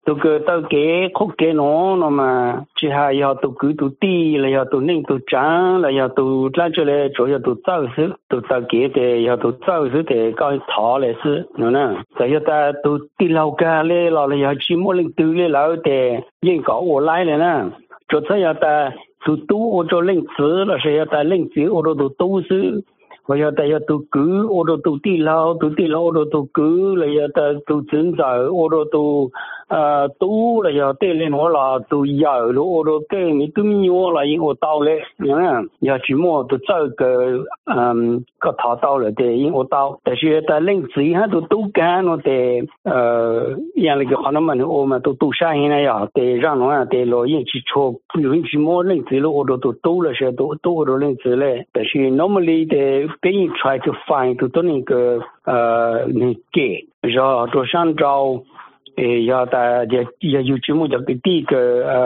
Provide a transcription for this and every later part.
tụ cái tao cái khúc cái nó mà chỉ hay giờ tụ cứ tụ ti là giờ tụ nên tụ trắng là giờ tụ ra cho lại chỗ giờ tụ tạo sự tụ tạo cái để giờ tụ tạo sự để coi thọ lại sự nữa nè tại giờ ta tụ ti lâu cả lên là giờ chỉ muốn lên từ lên lâu để yên có ở lại này nè chỗ thế giờ ta tụ tu ở chỗ lên xứ là sẽ giờ ta lên xứ ở chỗ tụ tu xứ bây giờ ta giờ tụ cứ ở chỗ tụ ti lâu ở chỗ tụ cứ là giờ ta tụ chứng giải ở chỗ tụ tu là giờ tên lên họ là tu giờ lúc đó tên mình tu nhiều là những ô tàu嘞，giờ chỉ mua tu chơi cái thảo tàu là để những ô tàu，但是在零时哈tu干nó đểอย่าง那个可能mình ô mà tu sang hiện nay à để让nó để lo những chỉ cho những chỉ mua零时lúc đó tu là sẽ tu đó零时嘞，但是 normally they try to find tu那个那个，然后就上找。giờ ta giờ dùng chỉ một cái tí cái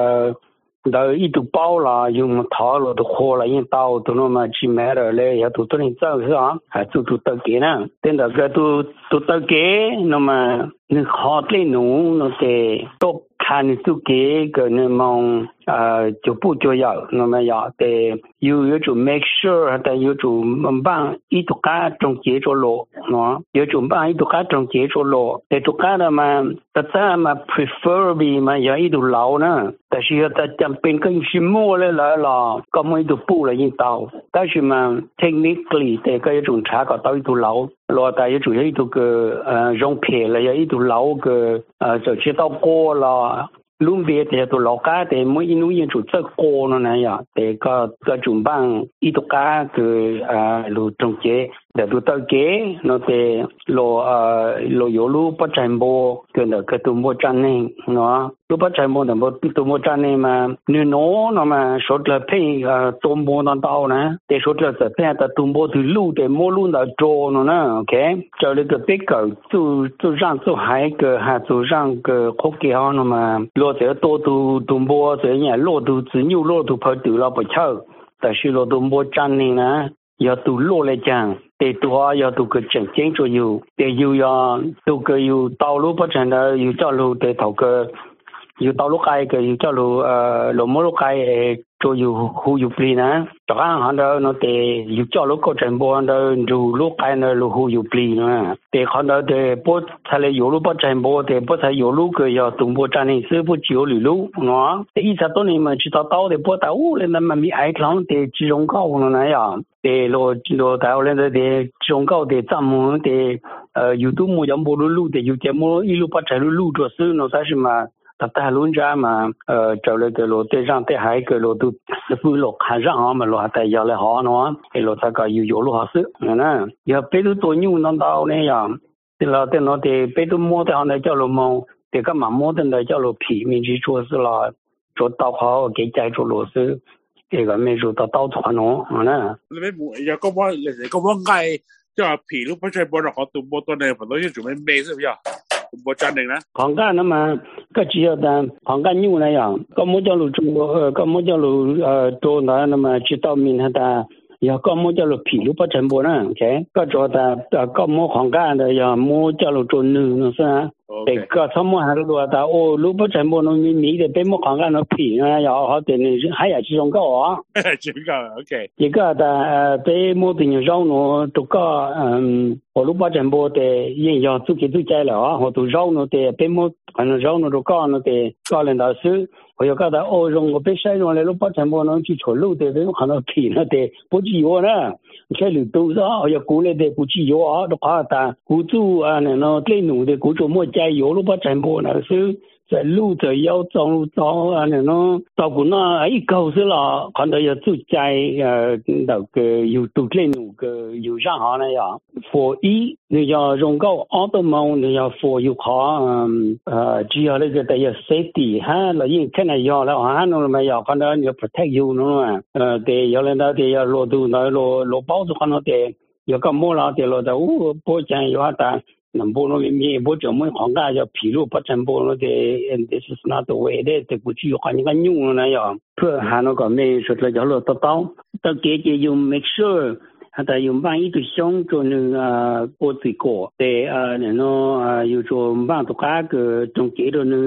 đời ít tụ bao là dùng thọ rồi tụ khô là những tàu tụ nó mà chỉ mẹ rồi lấy giờ tụ tụ nên chơi sao à tụ tự kế nè tên là cái tụ tự kế nó mà nó khó lên nó để tốt khăn tụ kế cái nó mong chụp bút cho giờ nó mà giờ để yêu chủ make sure hay là yêu chủ bằng ít tụ cá trong chế cho lộ nó yêu chủ bằng ít tụ cá trong chế cho lộ để tụ cá là mà ta mà preferably mà giờ ít tụ lâu nèแต่是要在จำเป็นก็ยิ่งมั่วเลยล่ะก็ไม่ถูกปูเลยยิ่งเตาแต่是嘛 technically แต่ก็有种查个到一度老老但有主要一度个溶撇了有一度老个就知道过了路边的都老家的每一年就这过了那样的个准办一度家个路中间的都到给那的路有路不全部跟那个都没占领喏路不全部那么都没占领嘛你喏那么说了配都没能到呢得说了这片的都没的路的没路的做呢 OK 这那个别个就让就还个还就让个国家那么落这多都没这样落都只有落都跑丢了不巧但是落都没占领呢要都落来讲để tôi要都个整清楚有để有要都个有道路不成的有道路的头个有道路改个有道路路马路改就有户有皮呢这样好的那得有道路过程不的路路改呢路户有皮呢得看到的不才来有路不成不的不才有路个要东部站的是不久路喏一直多年嘛知道到的不到屋了那么没爱上的集中高了那样de lo tao lên de trong cao de zam de youtube mo jam bo lu de youtube mo ilu pa cha lu cho su no sa shi ma ta luôn ra mà trở lại cái lô tê răng tê hai cái lô tu phụ lộc hàng răng mà lô tại giờ lại họ nó cái lô ta cái yêu lô họ sự nè giờ bây giờ tôi nhung nó đau này à thì là tên nó thì bây giờ mua thì họ này cho lô mông thì cái mà mua thì này cho lô phỉ mình chỉ cho sự là cho tao họ cái trái cho lô sự cái cái mình cho tao thoát nó nè 你冇又咁樣嚟咁樣嗌即係皮都不出幫落學到冇多你份到要做咩咩先呀？冇真定啦。 房價那麼個只要單房價牛那樣，個冇叫路中國個冇叫路做那麼知道明他的。要個冇叫路皮路不全部呢 ，OK？ 個做的個冇房價的要冇叫路做呢，是啊。對，個什麼還是說的哦，路不全部呢，你的被冇房價的皮呢，要好點呢，還要集中高啊。 集中高 ，OK。 一個的被冇的繞呢，都個我路不全部的人要自己都在了啊，我都繞呢的被冇可能繞呢都高呢的高領導師。我要覺得哦，用我俾西用嚟路不全部能去錯路的，都可能皮呢的不自由呢。開路都咗，我要鼓勵的不自由啊，都怕但雇主啊，那對農的雇主冇加油路不全部呢，是在路就要走啊，那照顧那一口是啦，看到要住在那個有對農個有上行那樣，for 你要用個 automobile 你要 for 有考只要那個得要 safety 哈，那因看來要了哈，那麼要看到要 protect you 喏，得要那得要落度那落包子看到得要個麼啦得落得不講有但。能不能你不怎么行家要披露不全部了的 and this is not the way 的这估计有看你看用了那样这还那个没说了叫了到给用 make sure 还用办一个项做那国最高的那有做办多个中间的呢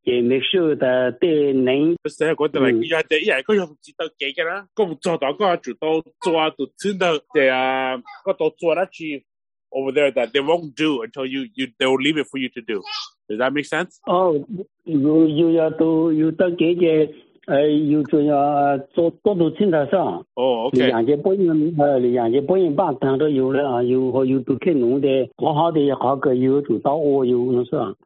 也make sure的对人。 成日講到嚟，佢係第一日佢用指導記嘅啦，佢唔做到嗰就到做啊，就真到嘅啊，嗰度做得去 over there that they won't do until they'll leave it for you to do. Does that make sense? 哦，要到幾隻要做要做多到清頭上。 哦，OK。兩隻半半temps都有了啊，要讀開農的，好好的好個要做到我有那啥。